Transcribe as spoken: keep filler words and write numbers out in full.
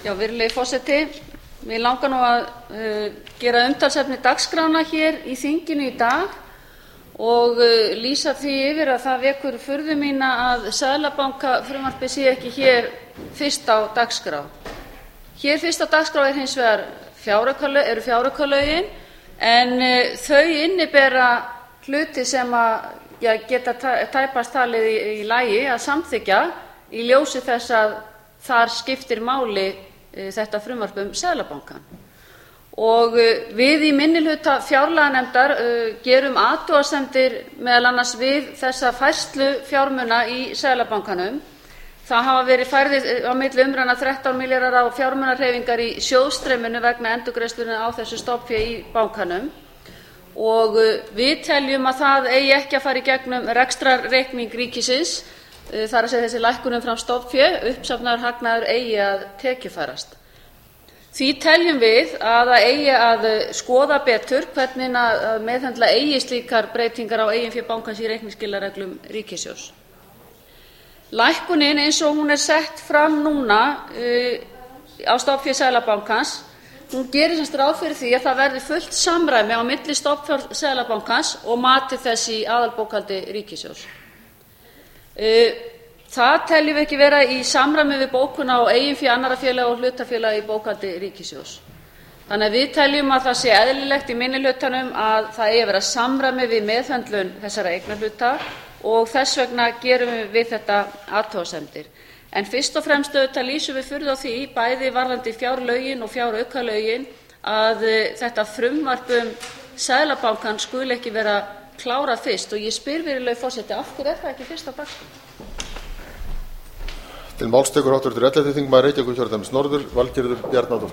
Já, virðulegi forseti, mig langar nú að uh, gera umtalsefni dagskrána hér í þinginu í dag og uh, lýsa því yfir að það vekur furðu mína að seðlabankafrumvarpið sé ekki hér fyrst á dagskrá. Hér fyrst á dagskrá er hins vegar fjáraukalög, eru fjáraukalögin en uh, þau innibera hluti sem að ja, geta tæpast talið í, í lagi að samþykkja í ljósi þess að þar skiptir máli þetta frumvarp um Seðlabankann. Og við í minnihluta fjárlaganefndar gerum athugasemdir meðal annars við þessa færslu fjármuna í Seðlabankanum. Það hafa verið færðir á milli umræðna þrettán milljarðar á fjármunahreyfingar í sjóðstreyminu vegna endurgreiðslunnar á þessu stofnfé í bankanum. Og við teljum að það eigi ekki að fara í gegnum rekstrarreikning ríkisins, það er að segja þessi lækkun umfram stofnfé, uppsafnaður hagnaður eigi að tekjufærast. Því teljum við að það eigi að skoða betur hvernig að meðhöndla eigi slíkar breytingar á eigin fé bankans í reikningsskilareglum ríkissjóðs. Lækkunin eins og hún er sett fram núna uh, á stofnfé Seðlabankans, hún gerir sem sagt ráð fyrir því að það verði fullt samræmi á milli stofnfjár Seðlabankans og mati þess í aðalbókhaldi ríkissjóðs. Það teljum við ekki vera í samræmi við bókun á eigin fé annarra félaga og hlutafélaga í bókhaldi ríkissjóðs. Þannig að við teljum að það sé eðlilegt í minnihlutanum að það eigi að vera samræmi við meðhöndlun þessara eignarhluta og þess vegna gerum við þetta athugasemdir. En fyrst og fremst auðvitað lýsum við furðu á því bæði varðandi fjárlögin og fjáraukalögin að þetta frumvarp um Seðlabankann skuli ekki vera klárað fyrst og ég spyr virðulegi forseti, af hverju er það ekki fyrst á dagskrá? Til máls tekur háttvirtur ellefti þingmaður Reykjavíkurkjördæmis norður, Valgerður Bjarnadóttir.